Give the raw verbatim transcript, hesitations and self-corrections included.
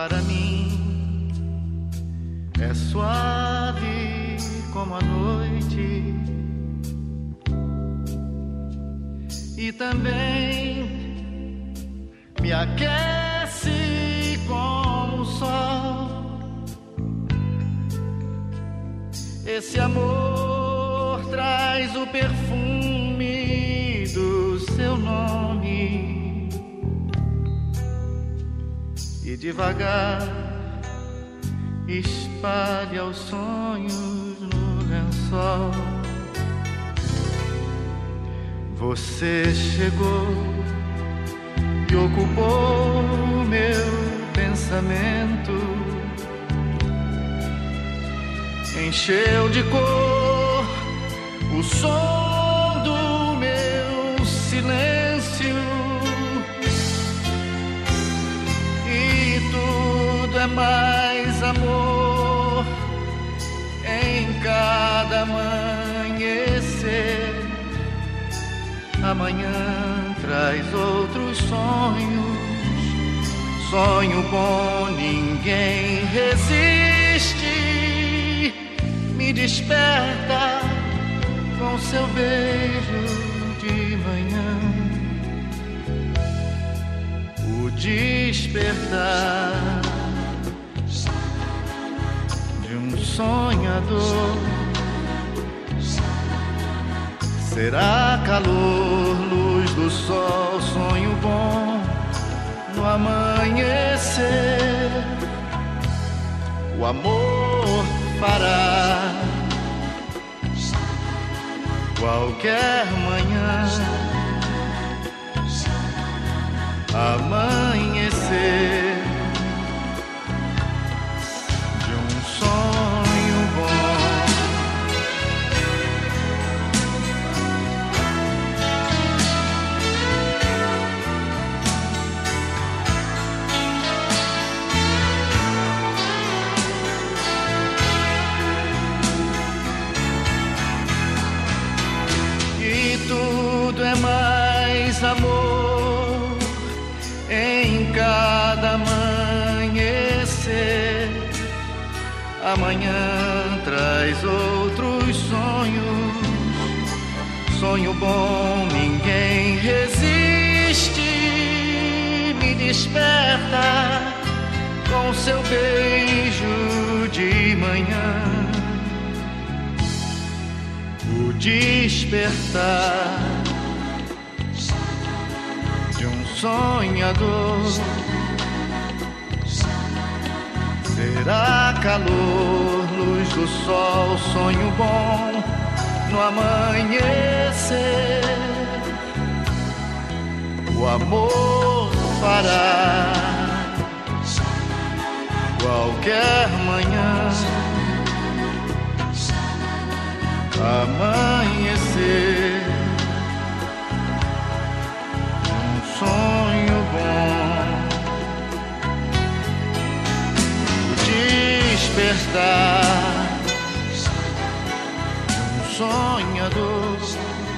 para mim é suave como a noite e também me aquece como o sol. Esse amor traz o perfume do seu nome e devagar espalha os sonhos no lençol. Você chegou e ocupou meu pensamento, encheu de cor o som do meu silêncio, e tudo é mais amor em cada amanhecer. Amanhã traz outros sonhos, sonho bom ninguém resiste. Me desperta com seu beijo de manhã, o despertar de um sonhador. Será calor, luz do sol, sonho bom no amanhecer. O amor fará qualquer manhã amanhecer de um sonho bom. Tudo é mais amor em cada amanhecer. Amanhã traz outros sonhos, sonho bom ninguém resiste. Me desperta com seu beijo de manhã, o despertar de um sonhador. Será calor, luz do sol, sonho bom no amanhecer. O amor fará qualquer manhã amanhecer um sonho bom, o despertar de um sonhador.